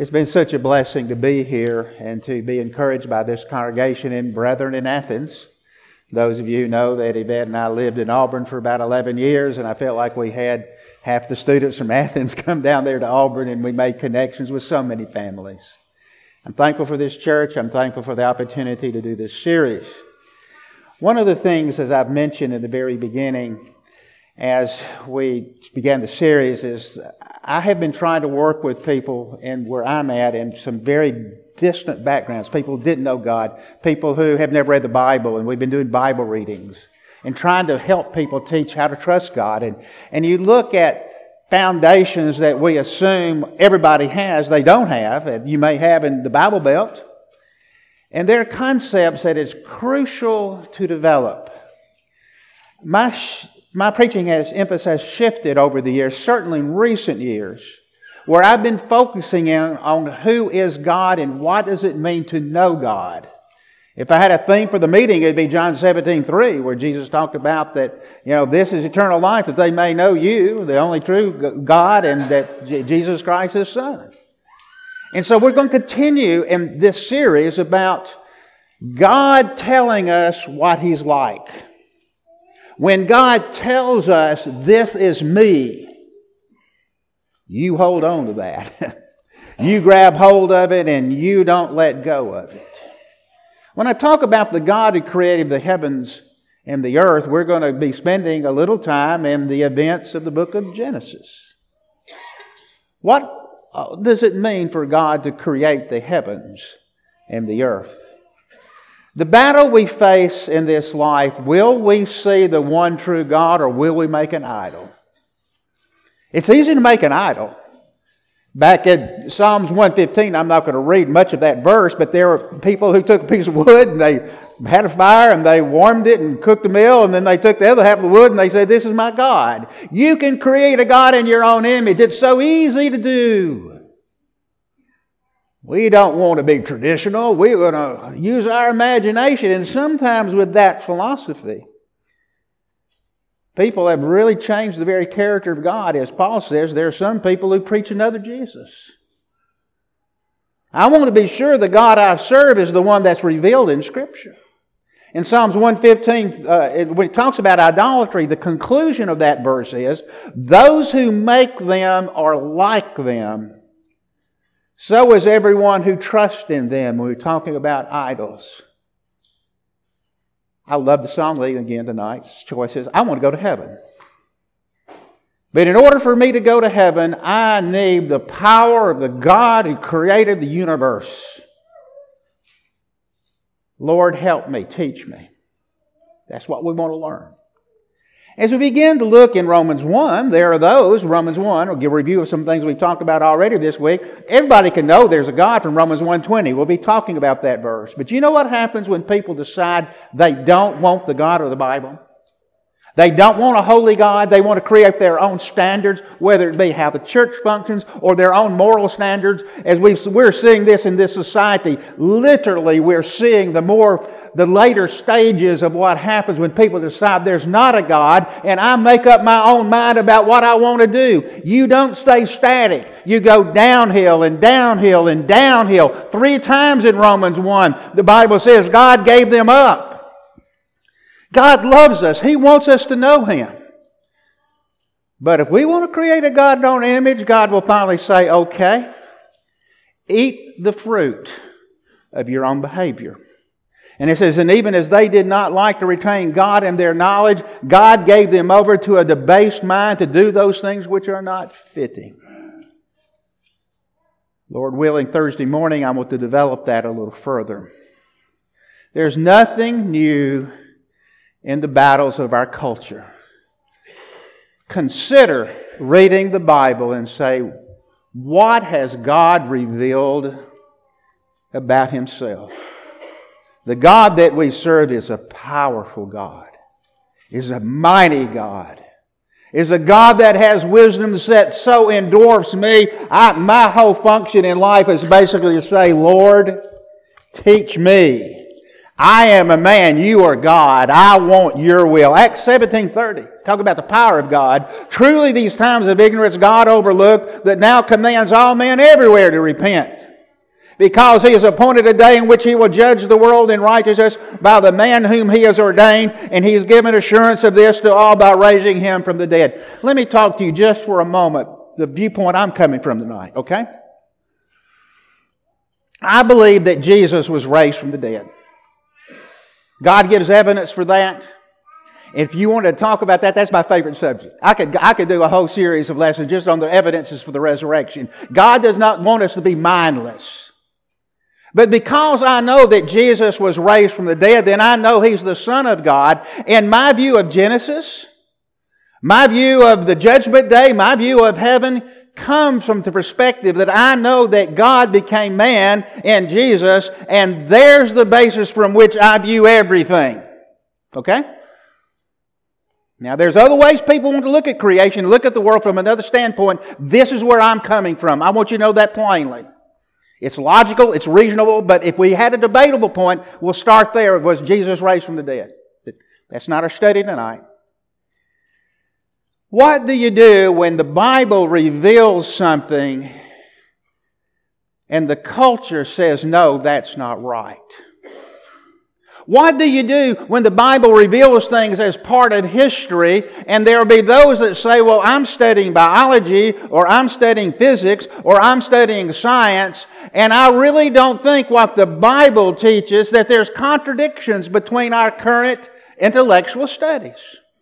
It's been such a blessing to be here and to be encouraged by this congregation and brethren in Athens. Those of you who know that Yvette and I lived in Auburn for about 11 years, and I felt like we had half the students from Athens come down there to Auburn, and we made connections with so many families. I'm thankful for this church. I'm thankful for the opportunity to do this series. One of the things, as I've mentioned in the very beginning, as we began the series, is I have been trying to work with people and where I'm at in some very distant backgrounds. People who didn't know God, people who have never read the Bible, and we've been doing Bible readings and trying to help people teach how to trust God. And you look at foundations that we assume everybody has, they don't have, and you may have in the Bible Belt. And there are concepts that is crucial to develop. My preaching emphasis has shifted over the years, certainly in recent years, where I've been focusing on who is God and what does it mean to know God. If I had a theme for the meeting, it'd be John 17:3, where Jesus talked about that, this is eternal life, that they may know you, the only true God, and that Jesus Christ is His Son. And so we're going to continue in this series about God telling us what He's like. When God tells us, this is me, you hold on to that. You grab hold of it and you don't let go of it. When I talk about the God who created the heavens and the earth, we're going to be spending a little time in the events of the book of Genesis. What does it mean for God to create the heavens and the earth? The battle we face in this life, will we see the one true God or will we make an idol? It's easy to make an idol. Back in Psalms 115, I'm not going to read much of that verse, but there were people who took a piece of wood and they had a fire and they warmed it and cooked a meal, and then they took the other half of the wood and they said, this is my God. You can create a God in your own image. It's so easy to do. We don't want to be traditional. We're going to use our imagination. And sometimes with that philosophy, people have really changed the very character of God. As Paul says, there are some people who preach another Jesus. I want to be sure the God I serve is the one that's revealed in Scripture. In Psalms 115, when it talks about idolatry, the conclusion of that verse is, those who make them are like them. So is everyone who trusts in them. When we're talking about idols. I love the song leading again tonight. Choice is, I want to go to heaven. But in order for me to go to heaven, I need the power of the God who created the universe. Lord, help me, teach me. That's what we want to learn. As we begin to look in Romans 1, there are those, Romans 1, we'll give a review of some things we've talked about already this week. Everybody can know there's a God from Romans 1:20. We'll be talking about that verse. But you know what happens when people decide they don't want the God of the Bible? They don't want a holy God. They want to create their own standards, whether it be how the church functions or their own moral standards. As we're seeing this in this society, literally we're seeing the later stages of what happens when people decide there's not a God and I make up my own mind about what I want to do. You don't stay static. You go downhill and downhill and downhill. 3 times in Romans 1, the Bible says God gave them up. God loves us. He wants us to know Him. But if we want to create a God in our own image, God will finally say, okay, eat the fruit of your own behavior. And it says, and even as they did not like to retain God in their knowledge, God gave them over to a debased mind to do those things which are not fitting. Lord willing, Thursday morning, I want to develop that a little further. There's nothing new in the battles of our culture. Consider reading the Bible and say, what has God revealed about Himself? The God that we serve is a powerful God, is a mighty God, is a God that has wisdom that so endorphs me. My whole function in life is basically to say, Lord, teach me. I am a man, you are God. I want your will. Acts 17:30. Talk about the power of God. Truly these times of ignorance God overlooked, that now commands all men everywhere to repent. Because He has appointed a day in which He will judge the world in righteousness by the man whom He has ordained, and He has given assurance of this to all by raising Him from the dead. Let me talk to you just for a moment, the viewpoint I'm coming from tonight, okay? I believe that Jesus was raised from the dead. God gives evidence for that. If you want to talk about that, that's my favorite subject. I could do a whole series of lessons just on the evidences for the resurrection. God does not want us to be mindless. But because I know that Jesus was raised from the dead, then I know He's the Son of God. And my view of Genesis, my view of the judgment day, my view of heaven comes from the perspective that I know that God became man in Jesus, and there's the basis from which I view everything. Okay? Now, there's other ways people want to look at creation, look at the world from another standpoint. This is where I'm coming from. I want you to know that plainly. It's logical, it's reasonable, but if we had a debatable point, we'll start there. Was Jesus raised from the dead? That's not our study tonight. What do you do when the Bible reveals something and the culture says, no, that's not right? What do you do when the Bible reveals things as part of history and there will be those that say, well, I'm studying biology or I'm studying physics or I'm studying science and I really don't think what the Bible teaches that there's contradictions between our current intellectual studies?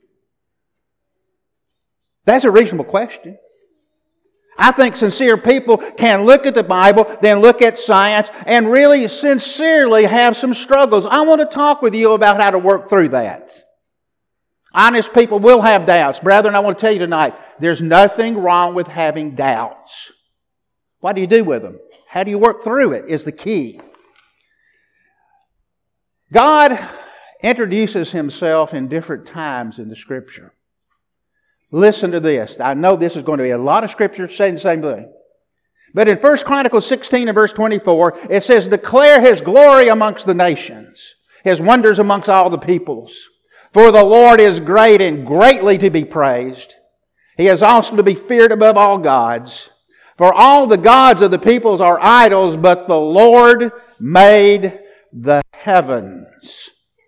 That's a reasonable question. I think sincere people can look at the Bible, then look at science, and really sincerely have some struggles. I want to talk with you about how to work through that. Honest people will have doubts. Brethren, I want to tell you tonight, there's nothing wrong with having doubts. What do you do with them? How do you work through it is the key. God introduces Himself in different times in the Scripture. Listen to this. I know this is going to be a lot of Scripture saying the same thing. But in 1 Chronicles 16 and verse 24, it says, declare His glory amongst the nations, His wonders amongst all the peoples. For the Lord is great and greatly to be praised. He is also to be feared above all gods. For all the gods of the peoples are idols, but the Lord made the heavens.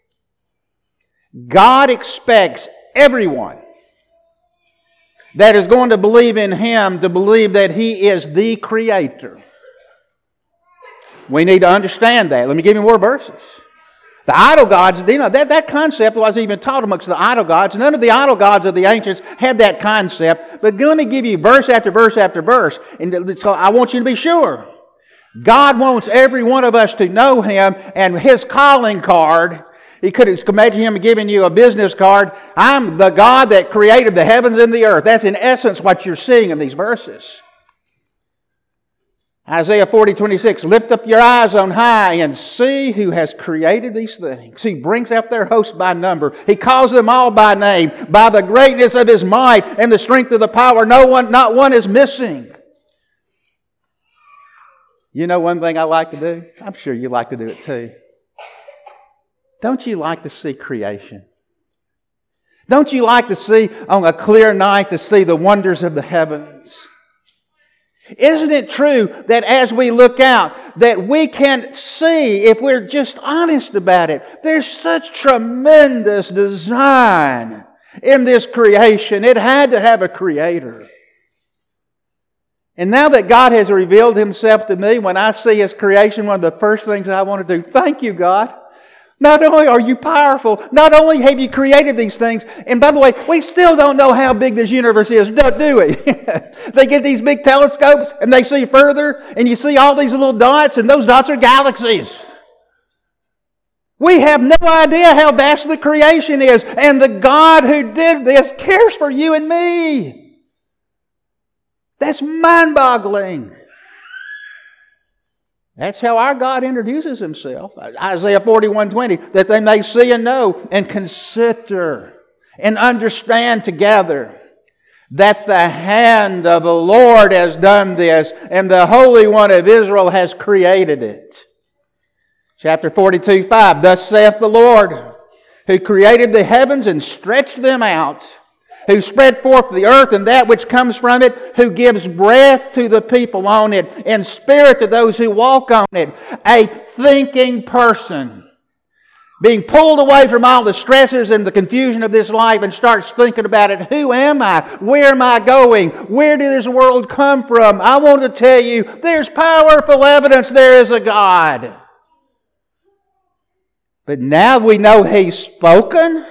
God expects everyone that is going to believe in Him to believe that He is the Creator. We need to understand that. Let me give you more verses. The idol gods, that concept was even taught amongst the idol gods. None of the idol gods of the ancients had that concept. But let me give you verse after verse after verse. And so I want you to be sure. God wants every one of us to know Him, and His calling card, He could imagine Him giving you a business card. I'm the God that created the heavens and the earth. That's in essence what you're seeing in these verses. Isaiah 40:26, lift up your eyes on high and see who has created these things. He brings out their host by number. He calls them all by name. By the greatness of His might and the strength of the power, not one is missing. You know one thing I like to do? I'm sure you like to do it too. Don't you like to see creation? Don't you like to see on a clear night to see the wonders of the heavens? Isn't it true that as we look out that we can see, if we're just honest about it, there's such tremendous design in this creation. It had to have a creator. And now that God has revealed Himself to me, when I see His creation, one of the first things I want to do, thank you, God. Not only are you powerful, not only have you created these things, and by the way, we still don't know how big this universe is, do we? They get these big telescopes and they see further, and you see all these little dots, and those dots are galaxies. We have no idea how vast the creation is, and the God who did this cares for you and me. That's mind-boggling. That's how our God introduces Himself. Isaiah 41:20, that they may see and know and consider and understand together that the hand of the Lord has done this and the Holy One of Israel has created it. Chapter 42:5, Thus saith the Lord, who created the heavens and stretched them out, who spread forth the earth and that which comes from it, who gives breath to the people on it, and spirit to those who walk on it. A thinking person, being pulled away from all the stresses and the confusion of this life and starts thinking about it. Who am I? Where am I going? Where did this world come from? I want to tell you, there's powerful evidence there is a God. But now we know He's spoken.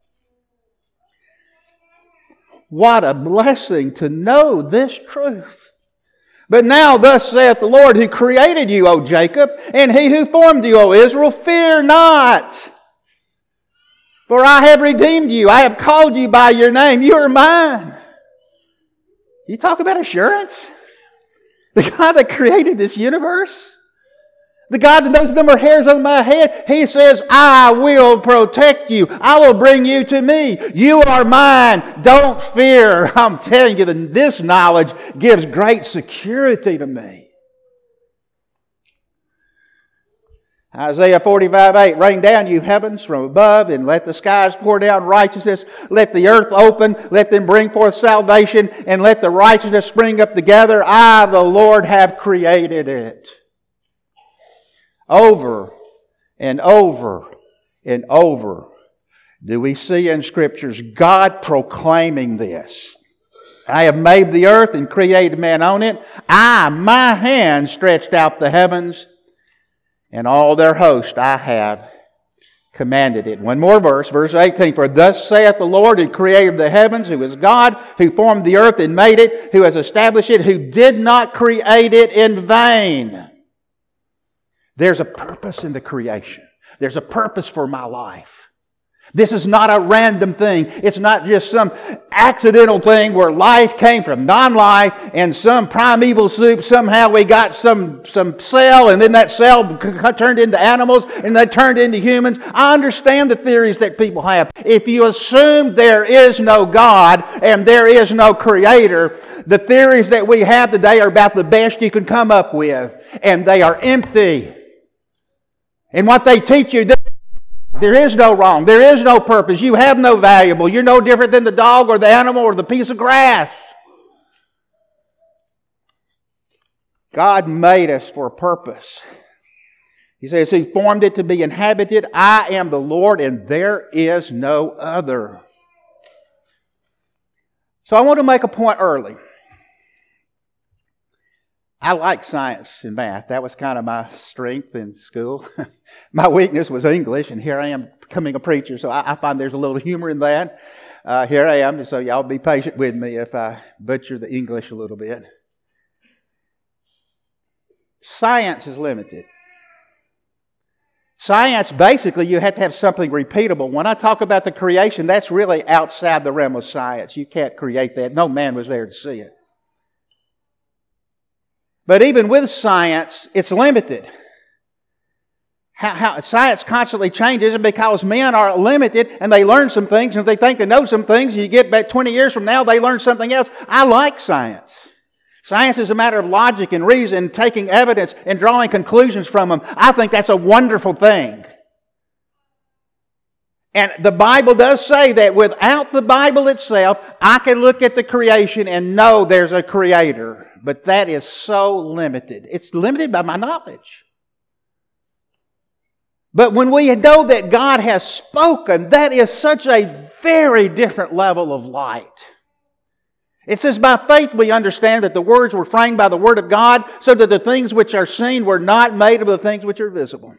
What a blessing to know this truth. But now thus saith the Lord who created you, O Jacob, and He who formed you, O Israel, fear not. For I have redeemed you. I have called you by your name. You are mine. You talk about assurance? The God that created this universe? The God that knows the number of hairs on my head, He says, I will protect you. I will bring you to me. You are mine. Don't fear. I'm telling you that this knowledge gives great security to me. Isaiah 45:8, Rain down, you heavens, from above, and let the skies pour down righteousness. Let the earth open. Let them bring forth salvation, and let the righteousness spring up together. I, the Lord, have created it. Over and over and over do we see in Scriptures God proclaiming this. I have made the earth and created man on it. My hand stretched out the heavens, and all their host I have commanded it. One more verse, verse 18. For thus saith the Lord who created the heavens, who is God, who formed the earth and made it, who has established it, who did not create it in vain. There's a purpose in the creation. There's a purpose for my life. This is not a random thing. It's not just some accidental thing where life came from non-life and some primeval soup. Somehow we got some cell, and then that cell turned into animals and they turned into humans. I understand the theories that people have. If you assume there is no God and there is no Creator, the theories that we have today are about the best you can come up with, and they are empty. And what they teach you, there is no wrong. There is no purpose. You have no valuable. You're no different than the dog or the animal or the piece of grass. God made us for a purpose. He says He formed it to be inhabited. I am the Lord and there is no other. So I want to make a point early. I like science and math. That was kind of my strength in school. My weakness was English, and here I am becoming a preacher, so I find there's a little humor in that. Here I am, so y'all be patient with me if I butcher the English a little bit. Science is limited. Science, basically, you have to have something repeatable. When I talk about the creation, that's really outside the realm of science. You can't create that. No man was there to see it. But even with science, it's limited. How science constantly changes because men are limited and they learn some things, and if they think they know some things, you get back 20 years from now, they learn something else. I like science. Science is a matter of logic and reason, taking evidence and drawing conclusions from them. I think that's a wonderful thing. And the Bible does say that without the Bible itself, I can look at the creation and know there's a Creator. But that is so limited. It's limited by my knowledge. But when we know that God has spoken, that is such a very different level of light. It says, by faith we understand that the words were framed by the Word of God, so that the things which are seen were not made of the things which are visible.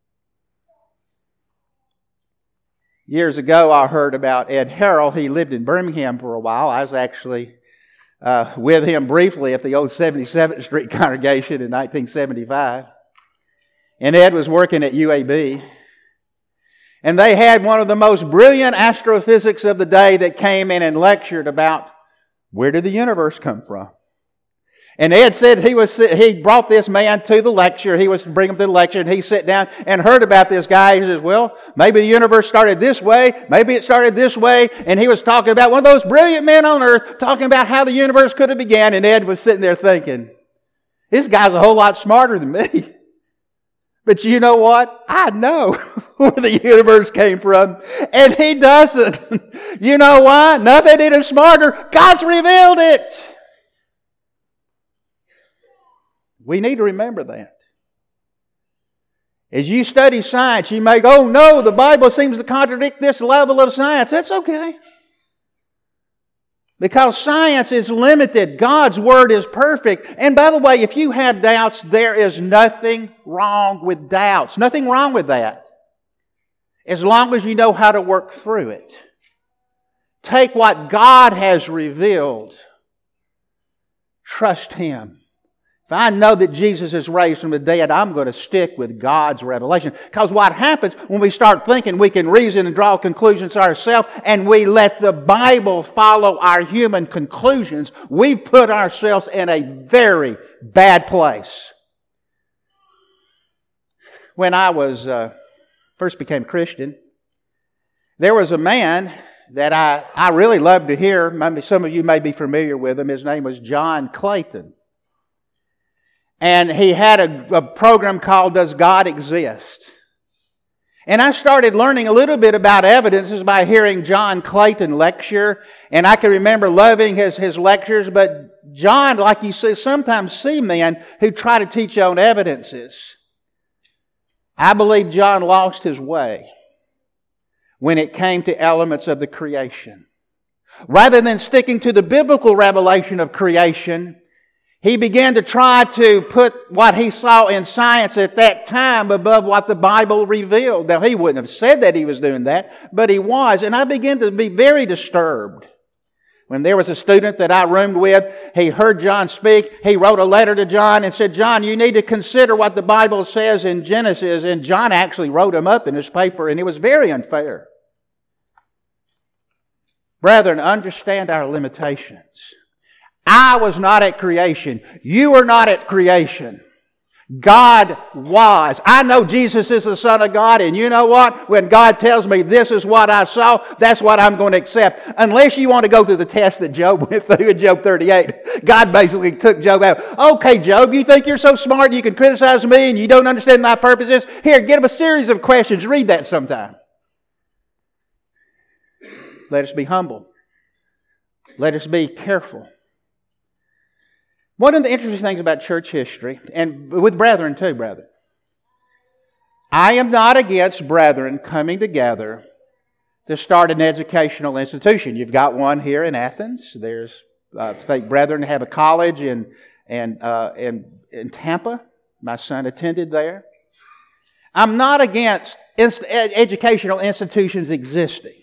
Years ago, I heard about Ed Harrell. He lived in Birmingham for a while. I was actually with him briefly at the old 77th Street congregation in 1975. And Ed was working at UAB. And they had one of the most brilliant astrophysics of the day that came in and lectured about where did the universe come from. And Ed said he brought this man to the lecture. He was to bring him to the lecture, and he sat down and heard about this guy. He says, well, maybe the universe started this way. Maybe it started this way. And he was talking about one of those brilliant men on earth, talking about how the universe could have began. And Ed was sitting there thinking, this guy's a whole lot smarter than me. But you know what? I know where the universe came from, and He doesn't. You know why? Nothing in it smarter. God's revealed it. We need to remember that. As you study science, you may go, oh no, the Bible seems to contradict this level of science. That's okay. Because science is limited. God's Word is perfect. And by the way, if you have doubts, there is nothing wrong with doubts. Nothing wrong with that. As long as you know how to work through it. Take what God has revealed. Trust Him. If I know that Jesus is raised from the dead, I'm going to stick with God's revelation. Because what happens when we start thinking we can reason and draw conclusions ourselves, and we let the Bible follow our human conclusions, we put ourselves in a very bad place. When I was first became a Christian, there was a man that I really loved to hear. Maybe some of you may be familiar with him. His name was John Clayton. And he had a program called Does God Exist? And I started learning a little bit about evidences by hearing John Clayton lecture. And I can remember loving his lectures. But John, like you see, sometimes see men who try to teach on evidences. I believe John lost his way when it came to elements of the creation. Rather than sticking to the biblical revelation of creation, he began to try to put what he saw in science at that time above what the Bible revealed. Now, he wouldn't have said that he was doing that, but he was. And I began to be very disturbed. When there was a student that I roomed with, he heard John speak. He wrote a letter to John and said, John, you need to consider what the Bible says in Genesis. And John actually wrote him up in his paper, and it was very unfair. Brethren, understand our limitations. I was not at creation. You were not at creation. God was. I know Jesus is the Son of God, and you know what? When God tells me this is what I saw, that's what I'm going to accept. Unless you want to go through the test that Job went through in Job 38. God basically took Job out. Okay, Job, you think you're so smart you can criticize me and you don't understand my purposes? Here, get him a series of questions. Read that sometime. Let us be humble. Let us be careful. One of the interesting things about church history, and with brethren too, brethren, I am not against brethren coming together to start an educational institution. You've got one here in Athens. There's, I think, brethren have a college in Tampa. My son attended there. I'm not against educational institutions existing.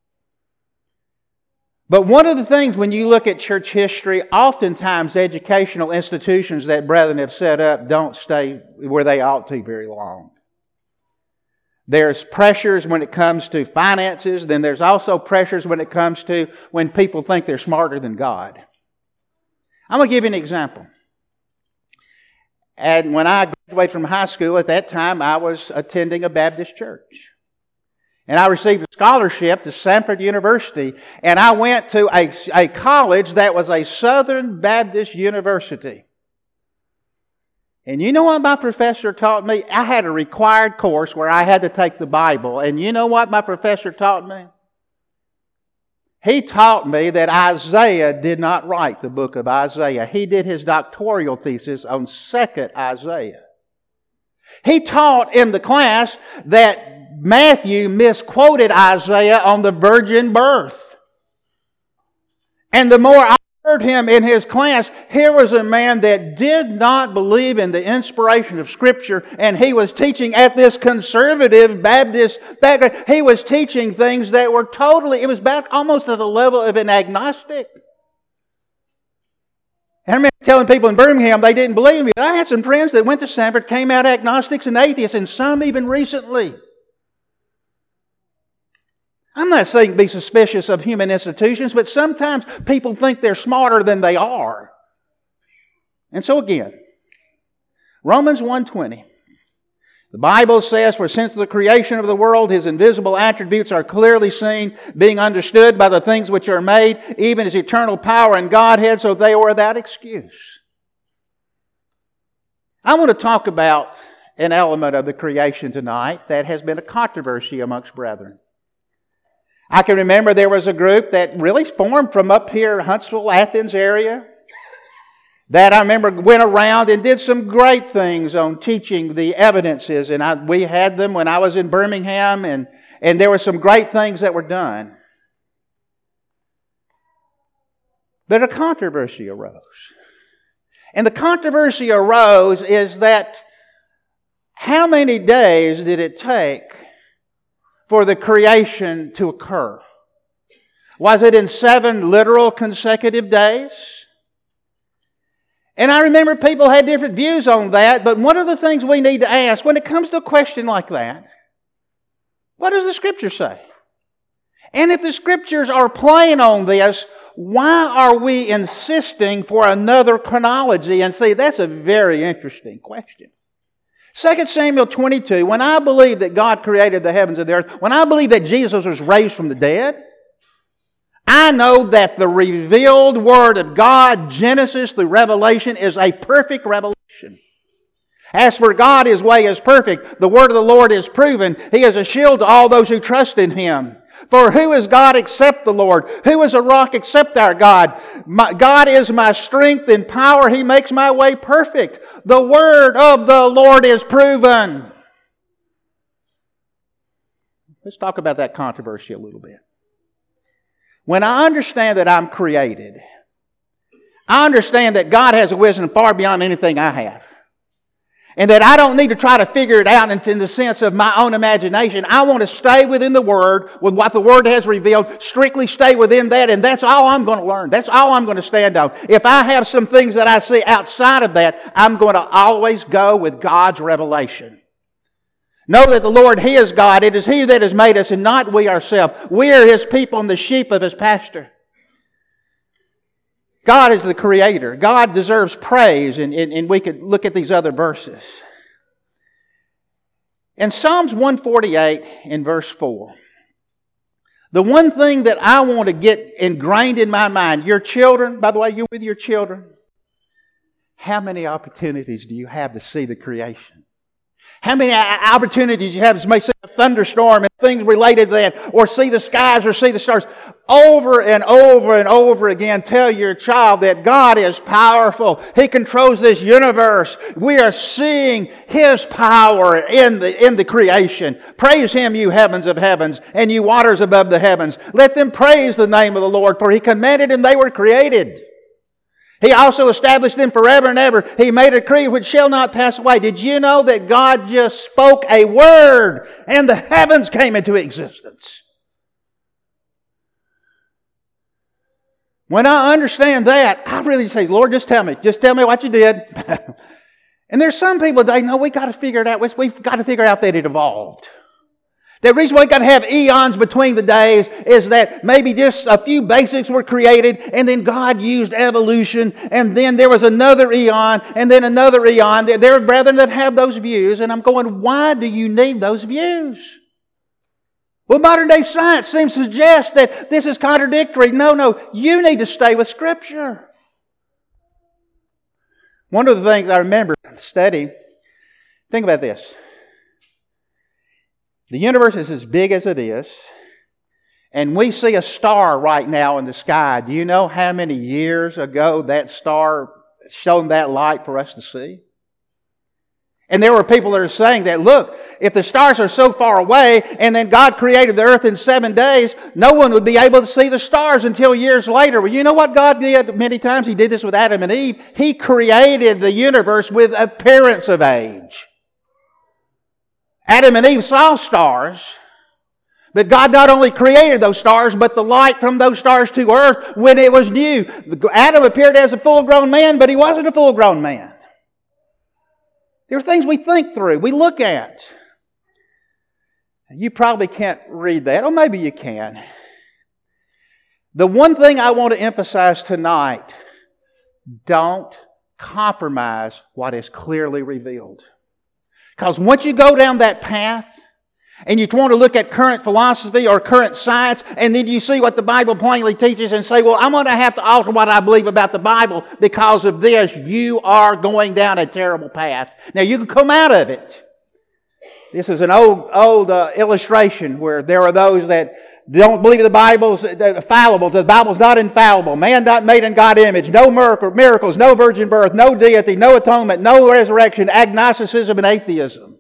But one of the things when you look at church history, oftentimes educational institutions that brethren have set up don't stay where they ought to very long. There's pressures when it comes to finances, then there's also pressures when it comes to when people think they're smarter than God. I'm going to give you an example. And when I graduated from high school, at that time I was attending a Baptist church. And I received a scholarship to Samford University. And I went to a college that was a Southern Baptist university. And you know what my professor taught me? I had a required course where I had to take the Bible. And you know what my professor taught me? He taught me that Isaiah did not write the book of Isaiah. He did his doctoral thesis on 2nd Isaiah. He taught in the class that Matthew misquoted Isaiah on the virgin birth. And the more I heard him in his class, here was a man that did not believe in the inspiration of Scripture, and he was teaching at this conservative Baptist background. He was teaching things that were totally, it was back almost to the level of an agnostic. And I remember telling people in Birmingham they didn't believe me. I had some friends that went to Samford, came out agnostics and atheists, and some even recently. I'm not saying be suspicious of human institutions, but sometimes people think they're smarter than they are. And so again, Romans 1:20. The Bible says, for since the creation of the world, His invisible attributes are clearly seen, being understood by the things which are made, even His eternal power and Godhead, so they are without excuse. I want to talk about an element of the creation tonight that has been a controversy amongst brethren. I can remember there was a group that really formed from up here, Huntsville, Athens area, that I remember went around and did some great things on teaching the evidences. And we had them when I was in Birmingham, and there were some great things that were done. But a controversy arose. And the controversy arose is that how many days did it take for the creation to occur? Was it in 7 literal consecutive days? And I remember people had different views on that, but one of the things we need to ask when it comes to a question like that, what does the Scripture say? And if the Scriptures are plain on this, why are we insisting for another chronology? And see, that's a very interesting question. 2 Samuel 22, when I believe that God created the heavens and the earth, when I believe that Jesus was raised from the dead, I know that the revealed Word of God, Genesis through Revelation, is a perfect revelation. As for God, His way is perfect. The Word of the Lord is proven. He is a shield to all those who trust in Him. For who is God except the Lord? Who is a rock except our God? God is my strength and power. He makes my way perfect. The Word of the Lord is proven. Let's talk about that controversy a little bit. When I understand that I'm created, I understand that God has a wisdom far beyond anything I have. And that I don't need to try to figure it out in the sense of my own imagination. I want to stay within the Word, with what the Word has revealed, strictly stay within that, and that's all I'm going to learn. That's all I'm going to stand on. If I have some things that I see outside of that, I'm going to always go with God's revelation. Know that the Lord, He is God. It is He that has made us and not we ourselves. We are His people and the sheep of His pasture. God is the Creator. God deserves praise, and we could look at these other verses. In Psalms 148 in verse 4, the one thing that I want to get ingrained in my mind, your children, by the way, you're with your children, how many opportunities do you have to see the creation? How many opportunities you have to maybe see a thunderstorm and things related to that, or see the skies or see the stars? Over and over and over again, tell your child that God is powerful. He controls this universe. We are seeing His power in the creation. Praise Him, you heavens of heavens, and you waters above the heavens. Let them praise the name of the Lord, for He commanded and they were created. He also established them forever and ever. He made a decree which shall not pass away. Did you know that God just spoke a word and the heavens came into existence? When I understand that, I really say, Lord, just tell me. Just tell me what you did. And there's some people that know we've got to figure it out. We've got to figure out that it evolved. The reason we've got to have eons between the days is that maybe just a few basics were created, and then God used evolution, and then there was another eon, and then another eon. There are brethren that have those views, and I'm going, why do you need those views? Well, modern day science seems to suggest that this is contradictory. No, you need to stay with Scripture. One of the things I remember studying, think about this. The universe is as big as it is, and we see a star right now in the sky. Do you know how many years ago that star shone that light for us to see? And there were people that are saying that, look, if the stars are so far away and then God created the earth in 7 days, no one would be able to see the stars until years later. Well, you know what God did many times? He did this with Adam and Eve. He created the universe with appearance of age. Adam and Eve saw stars, but God not only created those stars, but the light from those stars to earth when it was new. Adam appeared as a full-grown man, but he wasn't a full-grown man. There are things we think through, we look at. You probably can't read that, or maybe you can. The one thing I want to emphasize tonight, don't compromise what is clearly revealed. Because once you go down that path, and you want to look at current philosophy or current science, and then you see what the Bible plainly teaches and say, well, I'm going to have to alter what I believe about the Bible because of this, you are going down a terrible path. Now, you can come out of it. This is an old illustration where there are those that don't believe the Bible's fallible. The Bible's not infallible. Man not made in God's image. No miracles, no virgin birth, no deity, no atonement, no resurrection, agnosticism and atheism.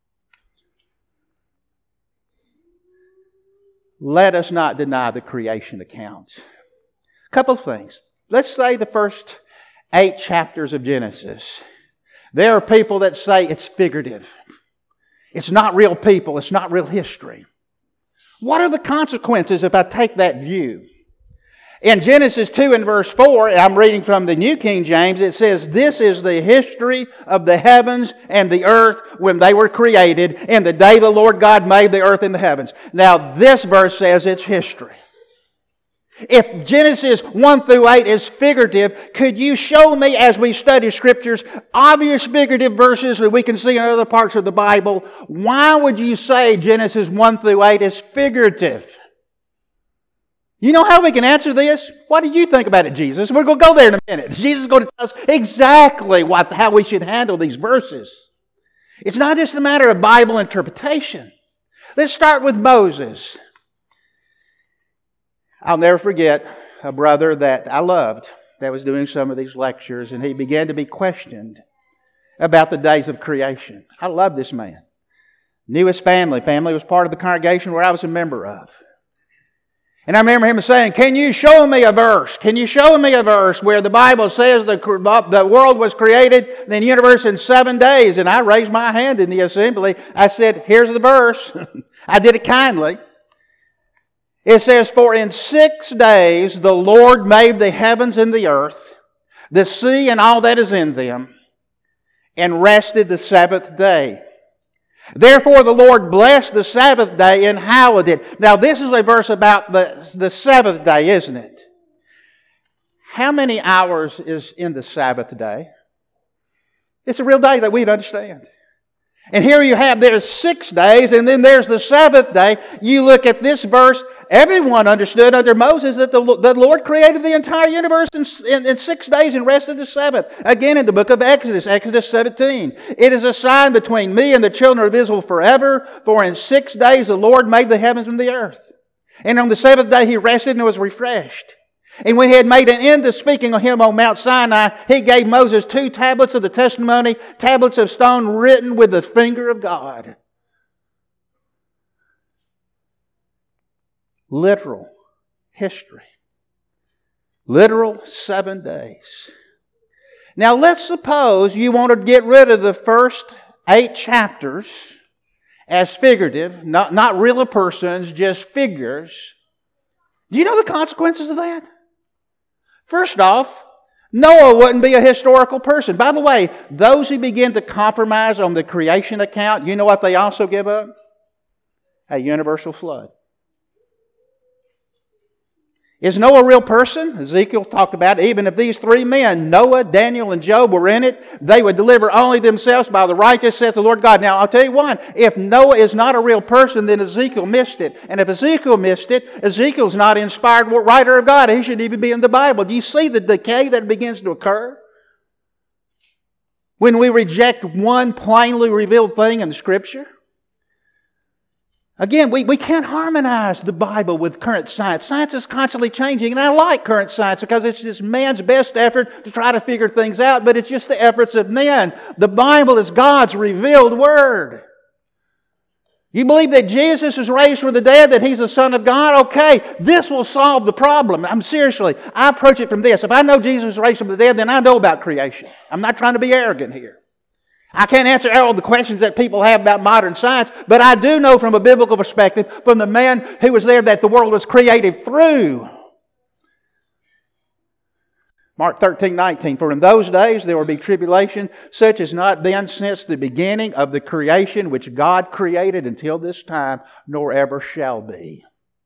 Let us not deny the creation accounts. A couple of things. Let's say the first 8 chapters of Genesis. There are people that say it's figurative. It's not real people. It's not real history. What are the consequences if I take that view? In Genesis 2 and verse 4, I'm reading from the New King James, it says, "This is the history of the heavens and the earth when they were created, in the day the Lord God made the earth and the heavens." Now this verse says it's history. If Genesis 1 through 8 is figurative, could you show me, as we study Scriptures, obvious figurative verses that we can see in other parts of the Bible? Why would you say Genesis 1 through 8 is figurative? You know how we can answer this? What do you think about it, Jesus? We're going to go there in a minute. Jesus is going to tell us exactly how we should handle these verses. It's not just a matter of Bible interpretation. Let's start with Moses. I'll never forget a brother that I loved that was doing some of these lectures, and he began to be questioned about the days of creation. I loved this man. Knew his family. Family was part of the congregation where I was a member of. And I remember him saying, "Can you show me a verse? Can you show me a verse where the Bible says the world was created, the universe in 7 days?" And I raised my hand in the assembly. I said, "Here's the verse." I did it kindly. It says, "For in 6 days the Lord made the heavens and the earth, the sea and all that is in them, and rested the seventh day. Therefore the Lord blessed the Sabbath day and hallowed it." Now this is a verse about the seventh day, isn't it? How many hours is in the Sabbath day? It's a real day that we'd understand. And here you have, there's 6 days, and then there's the Sabbath day. You look at this verse, everyone understood under Moses that the Lord created the entire universe in 6 days and rested the seventh. Again, in the book of Exodus, Exodus 17, "It is a sign between me and the children of Israel forever, for in 6 days the Lord made the heavens and the earth. And on the seventh day He rested and was refreshed. And when He had made an end of speaking of Him on Mount Sinai, He gave Moses 2 tablets of the testimony, tablets of stone written with the finger of God." Literal history. Literal 7 days. Now let's suppose you want to get rid of the first 8 chapters as figurative, not real persons, just figures. Do you know the consequences of that? First off, Noah wouldn't be a historical person. By the way, those who begin to compromise on the creation account, you know what they also give up? A universal flood. Is Noah a real person? Ezekiel talked about it. Even if these 3 men, Noah, Daniel, and Job, were in it, they would deliver only themselves by the righteous, saith the Lord God. Now, I'll tell you one. If Noah is not a real person, then Ezekiel missed it. And if Ezekiel missed it, Ezekiel's not an inspired writer of God. He shouldn't even be in the Bible. Do you see the decay that begins to occur? When we reject one plainly revealed thing in the Scripture? Again, we can't harmonize the Bible with current science. Science is constantly changing, and I like current science because it's just man's best effort to try to figure things out, but it's just the efforts of men. The Bible is God's revealed Word. You believe that Jesus was raised from the dead, that He's the Son of God? Okay, this will solve the problem. Seriously, I approach it from this. If I know Jesus was raised from the dead, then I know about creation. I'm not trying to be arrogant here. I can't answer all the questions that people have about modern science, but I do know from a biblical perspective, from the man who was there, that the world was created through. Mark 13:19, "For in those days there will be tribulation, such as not been since the beginning of the creation which God created until this time, nor ever shall be."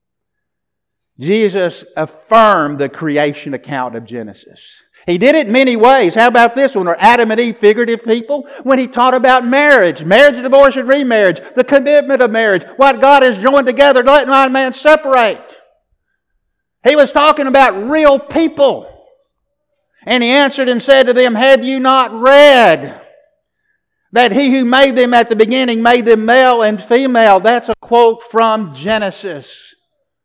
Jesus affirmed the creation account of Genesis. He did it in many ways. How about this one? Are Adam and Eve figurative people? When He taught about marriage, divorce, and remarriage, the commitment of marriage, what God has joined together, let not man separate. He was talking about real people. And He answered and said to them, "Have you not read That He who made them at the beginning made them male and female. That's a quote from Genesis.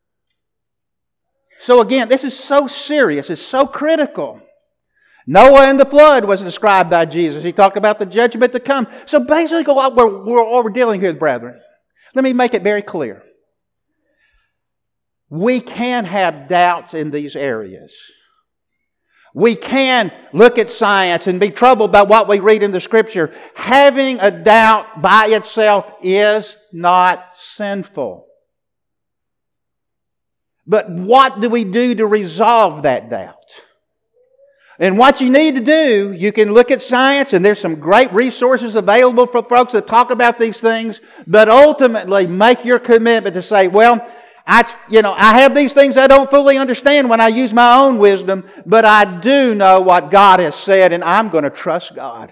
So again, this is so serious. It's so critical. Noah and the flood was described by Jesus. He talked about the judgment to come. So basically, what we're dealing here, brethren, let me make it very clear. We can have doubts in these areas. We can look at science and be troubled by what we read in the Scripture. Having a doubt by itself is not sinful. But what do we do to resolve that doubt? And what you need to do, you can look at science, and there's some great resources available for folks that talk about these things, but ultimately make your commitment to say, well, I have these things I don't fully understand when I use my own wisdom, but I do know what God has said, and I'm going to trust God.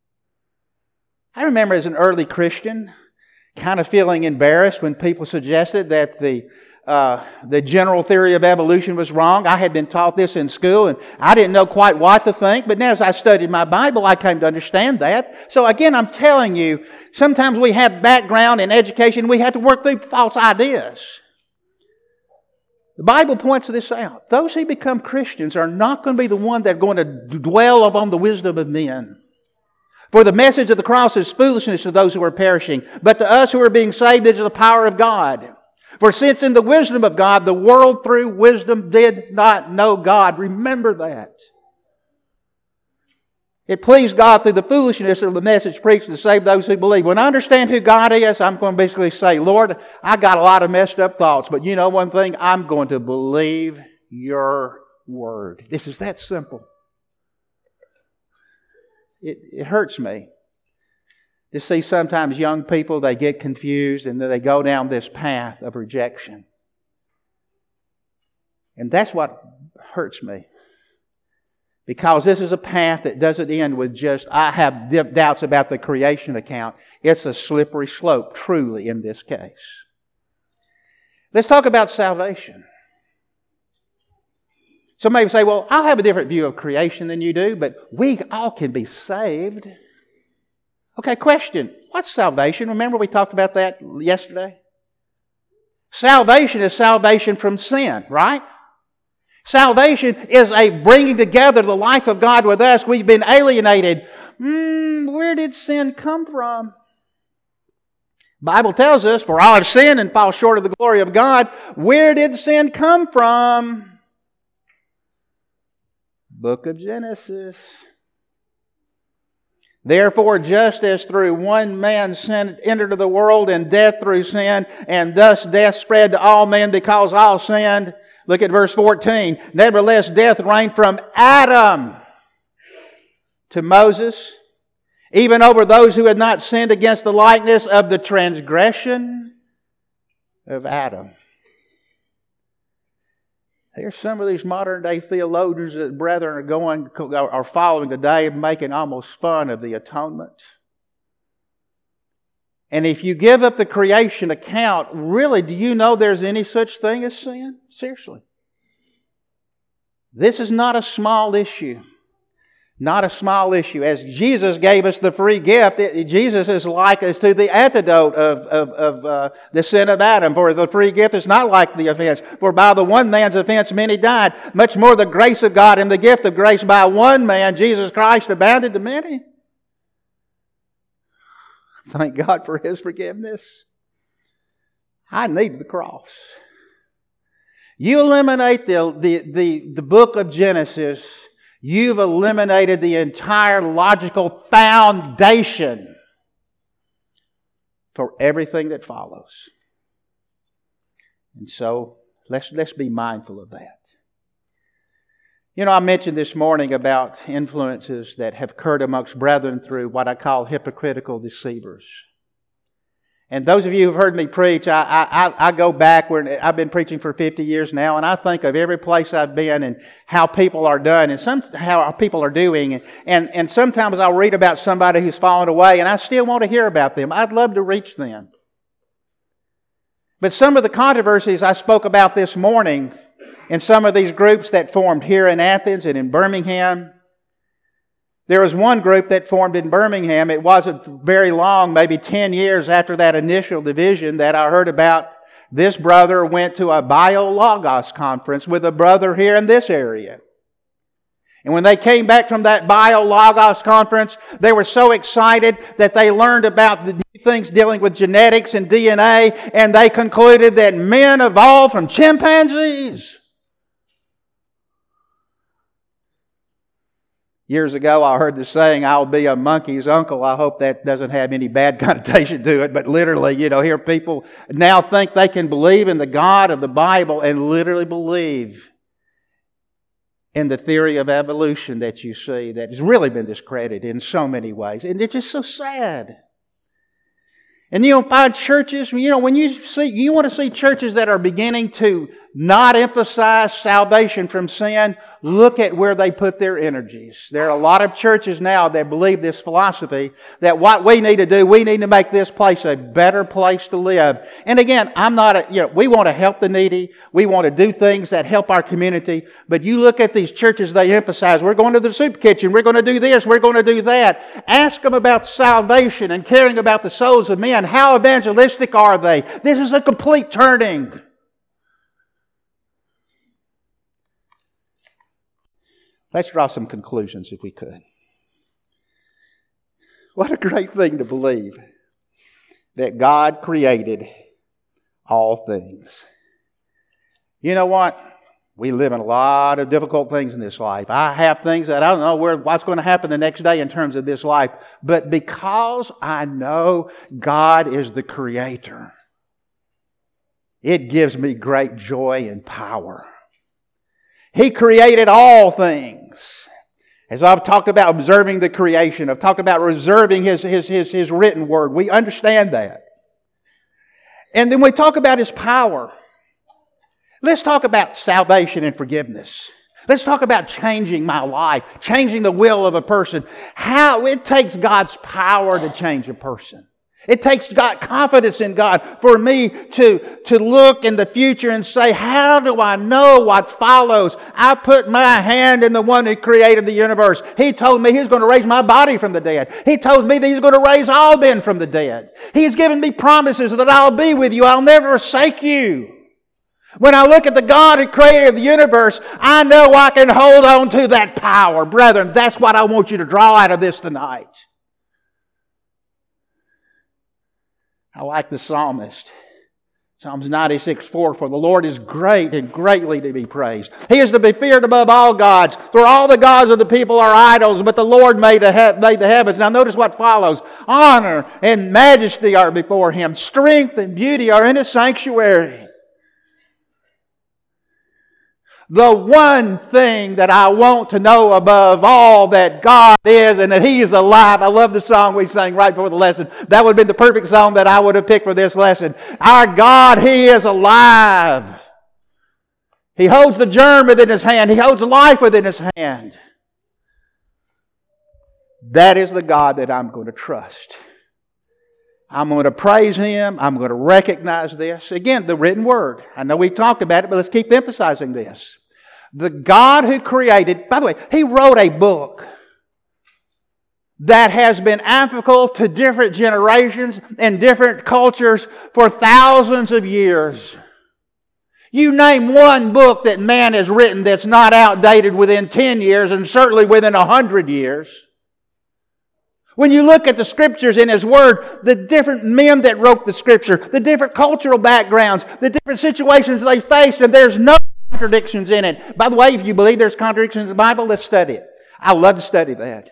I remember as an early Christian kind of feeling embarrassed when people suggested that the general theory of evolution was wrong. I had been taught this in school, and I didn't know quite what to think, but now as I studied my Bible, I came to understand that. So again, I'm telling you, sometimes we have background in education, we have to work through false ideas. The Bible points this out. Those who become Christians are not going to be the ones that are going to dwell upon the wisdom of men. For the message of the cross is foolishness to those who are perishing, but to us who are being saved it is the power of God. For since in the wisdom of God, the world through wisdom did not know God. Remember that. It pleased God through the foolishness of the message preached to save those who believe. When I understand who God is, I'm going to basically say, Lord, I got a lot of messed up thoughts, but you know one thing? I'm going to believe your word. This is that simple. It hurts me to see sometimes young people, they get confused and then they go down this path of rejection. And that's what hurts me. Because this is a path that doesn't end with just, I have doubts about the creation account. It's a slippery slope, truly, in this case. Let's talk about salvation. Some may say, well, I'll have a different view of creation than you do, but we all can be saved. Okay, question. What's salvation? Remember we talked about that yesterday? Salvation is salvation from sin, right? Salvation is a bringing together the life of God with us. We've been alienated. Where did sin come from? The Bible tells us, for all have sinned and fall short of the glory of God. Where did sin come from? Book of Genesis. Therefore, just as through one man sin entered the world, and death through sin, and thus death spread to all men because all sinned. Look at verse 14. Nevertheless, death reigned from Adam to Moses, even over those who had not sinned against the likeness of the transgression of Adam. There's some of these modern day theologians that brethren are following today, making almost fun of the atonement. And if you give up the creation account, really, do you know there's any such thing as sin? Seriously. This is not a small issue. Not a small issue. As Jesus gave us the free gift, Jesus is like us to the antidote of the sin of Adam. For the free gift is not like the offense. For by the one man's offense many died. Much more the grace of God and the gift of grace by one man, Jesus Christ, abounded to many. Thank God for His forgiveness. I need the cross. You eliminate the book of Genesis, you've eliminated the entire logical foundation for everything that follows. And so, let's be mindful of that. You know, I mentioned this morning about influences that have occurred amongst brethren through what I call hypocritical deceivers. And those of you who've heard me preach, I go back where I've been preaching for 50 years now, and I think of every place I've been and how people are done and how people are doing. And sometimes I'll read about somebody who's fallen away, and I still want to hear about them. I'd love to reach them. But some of the controversies I spoke about this morning in some of these groups that formed here in Athens and in Birmingham, There was one group that formed in Birmingham. It wasn't very long, maybe 10 years after that initial division, that I heard about. This brother went to a BioLogos conference with a brother here in this area. And when they came back from that BioLogos conference, they were so excited that they learned about the things dealing with genetics and DNA, and they concluded that men evolved from chimpanzees. Years ago, I heard the saying, "I'll be a monkey's uncle." I hope that doesn't have any bad connotation to it, but literally, here people now think they can believe in the God of the Bible and literally believe in the theory of evolution that you see that has really been discredited in so many ways. And it's just so sad. And find churches, when you want to see churches that are beginning to not emphasize salvation from sin, look at where they put their energies. There are a lot of churches now that believe this philosophy that what we need to do, we need to make this place a better place to live. And again, we want to help the needy. We want to do things that help our community. But you look at these churches, they emphasize, we're going to the soup kitchen, we're going to do this, we're going to do that. Ask them about salvation and caring about the souls of men. How evangelistic are they? This is a complete turning. Let's draw some conclusions if we could. What a great thing to believe that God created all things. You know what? We live in a lot of difficult things in this life. I have things that I don't know what's going to happen the next day in terms of this life. But because I know God is the Creator, it gives me great joy and power. He created all things. As I've talked about observing the creation, I've talked about reserving His written Word. We understand that. And then we talk about His power. Let's talk about salvation and forgiveness. Let's talk about changing my life, changing the will of a person. How it takes God's power to change a person. It takes confidence in God for me to look in the future and say, how do I know what follows? I put my hand in the one who created the universe. He told me He's going to raise my body from the dead. He told me that He's going to raise all men from the dead. He's given me promises that I'll be with you. I'll never forsake you. When I look at the God who created the universe, I know I can hold on to that power. Brethren, that's what I want you to draw out of this tonight. I like the psalmist. Psalms 96:4, for the Lord is great and greatly to be praised. He is to be feared above all gods. For all the gods of the people are idols, but the Lord made the heavens. Now notice what follows. Honor and majesty are before Him. Strength and beauty are in His sanctuary. The one thing that I want to know above all that God is and that He is alive. I love the song we sang right before the lesson. That would have been the perfect song that I would have picked for this lesson. Our God, He is alive. He holds the germ within His hand. He holds life within His hand. That is the God that I'm going to trust. I'm going to praise Him. I'm going to recognize this. Again, the written Word. I know we've talked about it, but let's keep emphasizing this. The God who created, by the way, He wrote a book that has been applicable to different generations and different cultures for thousands of years. You name one book that man has written that's not outdated within 10 years and certainly within 100 years. When you look at the Scriptures in His Word, the different men that wrote the Scripture, the different cultural backgrounds, the different situations they faced, and there's no contradictions in it. By the way, if you believe there's contradictions in the Bible, let's study it. I love to study that.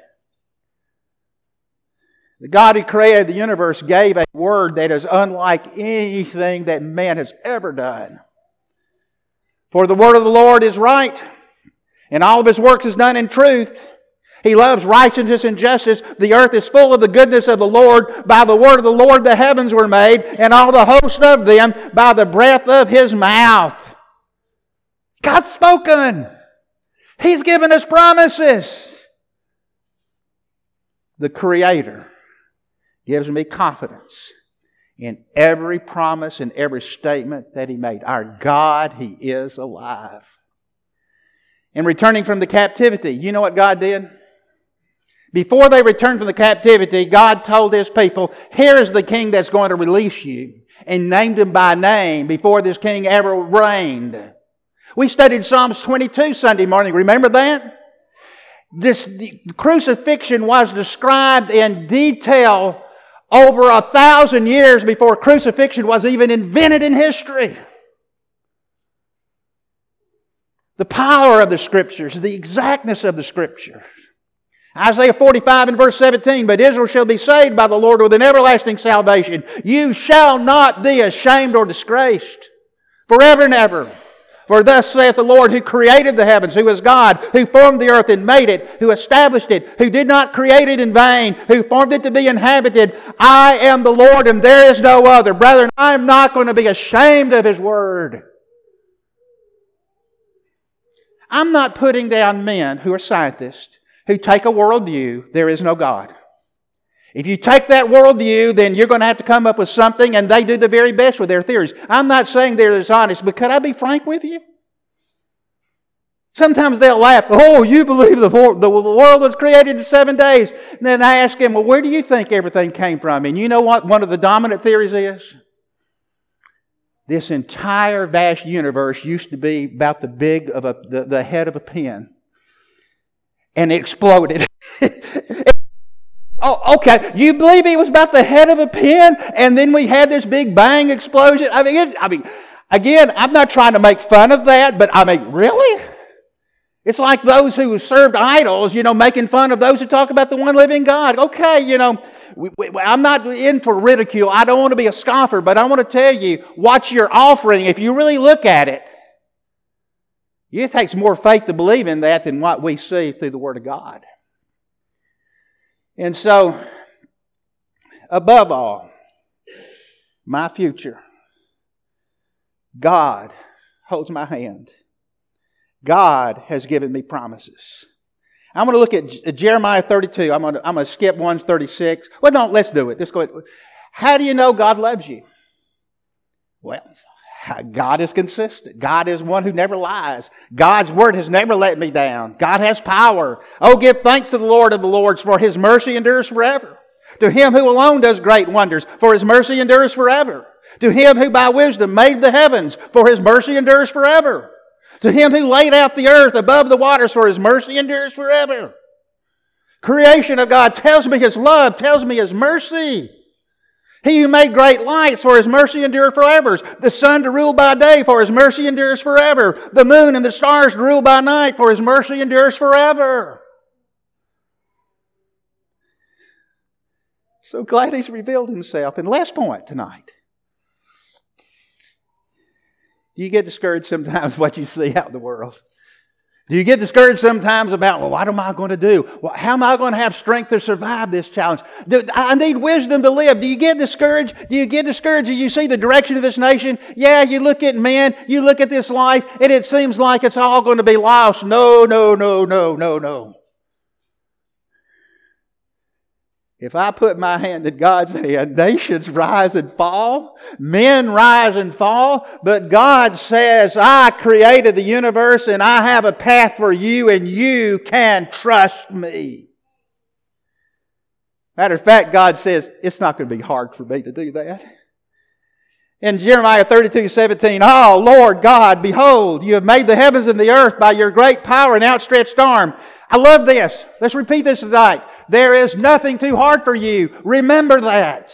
The God who created the universe gave a Word that is unlike anything that man has ever done. For the Word of the Lord is right, and all of His works is done in truth. He loves righteousness and justice. The earth is full of the goodness of the Lord. By the word of the Lord the heavens were made, and all the host of them by the breath of His mouth. God's spoken. He's given us promises. The Creator gives me confidence in every promise and every statement that He made. Our God, He is alive. In returning from the captivity, you know what God did? Before they returned from the captivity, God told His people, here is the king that's going to release you, and named him by name before this king ever reigned. We studied Psalms 22 Sunday morning. Remember that? The crucifixion was described in detail over 1,000 years before crucifixion was even invented in history. The power of the Scriptures, the exactness of the Scriptures. Isaiah 45 and verse 17, but Israel shall be saved by the Lord with an everlasting salvation. You shall not be ashamed or disgraced forever and ever. For thus saith the Lord, who created the heavens, who is God, who formed the earth and made it, who established it, who did not create it in vain, who formed it to be inhabited. I am the Lord and there is no other. Brethren, I am not going to be ashamed of His Word. I'm not putting down men who are scientists, who take a worldview, there is no God. If you take that worldview, then you're going to have to come up with something, and they do the very best with their theories. I'm not saying they're dishonest, but could I be frank with you? Sometimes they'll laugh, oh, you believe the world was created in 7 days. And then I ask them, well, where do you think everything came from? And you know what one of the dominant theories is? This entire vast universe used to be about the big of the head of a pin. And it exploded. Oh, okay. You believe it was about the head of a pin, and then we had this big bang explosion? Again, I'm not trying to make fun of that, but really? It's like those who served idols, making fun of those who talk about the one living God. Okay, I'm not in for ridicule. I don't want to be a scoffer, but I want to tell you, what you're offering, if you really look at it, it takes more faith to believe in that than what we see through the Word of God. And so, above all, my future, God holds my hand. God has given me promises. I'm going to look at Jeremiah 32. I'm going to skip 1:36. Well, no, let's do it. Let's go ahead. How do you know God loves you? Well, God is consistent. God is one who never lies. God's Word has never let me down. God has power. Oh, give thanks to the Lord of the Lords, for His mercy endures forever. To Him who alone does great wonders, for His mercy endures forever. To Him who by wisdom made the heavens, for His mercy endures forever. To Him who laid out the earth above the waters, for His mercy endures forever. Creation of God tells me His love, tells me His mercy. He who made great lights, for His mercy endures forever. The sun to rule by day, for His mercy endures forever. The moon and the stars to rule by night, for His mercy endures forever. So glad He's revealed Himself. And last point tonight. Do you get discouraged sometimes what you see out in the world? Do you get discouraged sometimes about, well, what am I going to do? Well, how am I going to have strength to survive this challenge? I need wisdom to live. Do you get discouraged? Do you get discouraged as you see the direction of this nation? Yeah, you look at men, you look at this life, and it seems like it's all going to be lost. No. If I put my hand in God's hand, nations rise and fall, men rise and fall, but God says, I created the universe and I have a path for you and you can trust me. Matter of fact, God says, it's not going to be hard for me to do that. In Jeremiah 32:17, oh, Lord God, behold, you have made the heavens and the earth by your great power and outstretched arm. I love this. Let's repeat this tonight. There is nothing too hard for you. Remember that.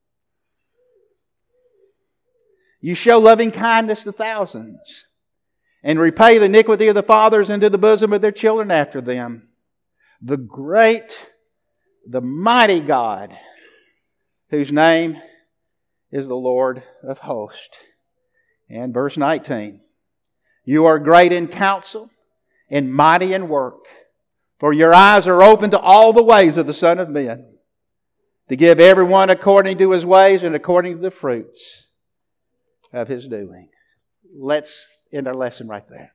You show loving kindness to thousands and repay the iniquity of the fathers into the bosom of their children after them. The great, the mighty God, whose name is the Lord of hosts. And verse 19, you are great in counsel and mighty in work. For your eyes are open to all the ways of the Son of Man, to give everyone according to his ways and according to the fruits of his doing. Let's end our lesson right there.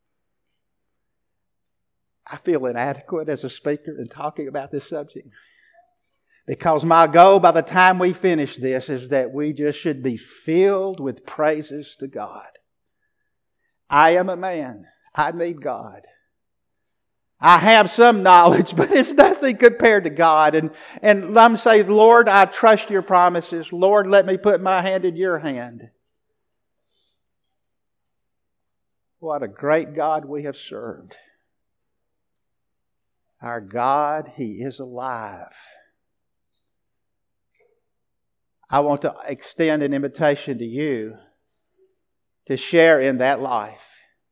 I feel inadequate as a speaker in talking about this subject, because my goal by the time we finish this is that we just should be filled with praises to God. I am a man. I need God. I have some knowledge, but it's nothing compared to God. And I'm saying, Lord, I trust your promises. Lord, let me put my hand in your hand. What a great God we have served. Our God, He is alive. I want to extend an invitation to you to share in that life.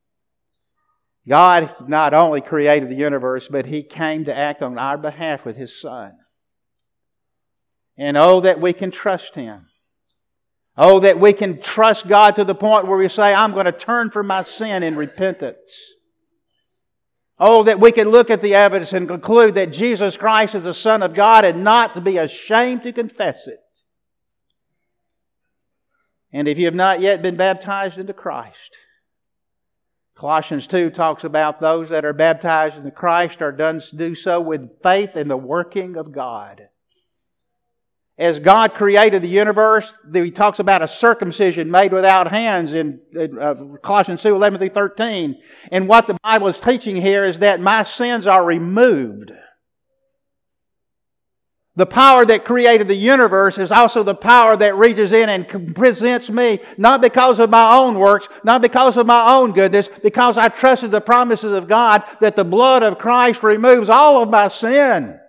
God not only created the universe, but He came to act on our behalf with His Son. And oh, that we can trust Him. Oh, that we can trust God to the point where we say, I'm going to turn from my sin in repentance. Oh, that we can look at the evidence and conclude that Jesus Christ is the Son of God and not to be ashamed to confess it. And if you have not yet been baptized into Christ, Colossians 2 talks about those that are baptized into Christ are done to do so with faith in the working of God. As God created the universe, He talks about a circumcision made without hands in Colossians 2, 11 through 13. And what the Bible is teaching here is that my sins are removed. The power that created the universe is also the power that reaches in and presents me, not because of my own works, not because of my own goodness, because I trusted the promises of God that the blood of Christ removes all of my sin.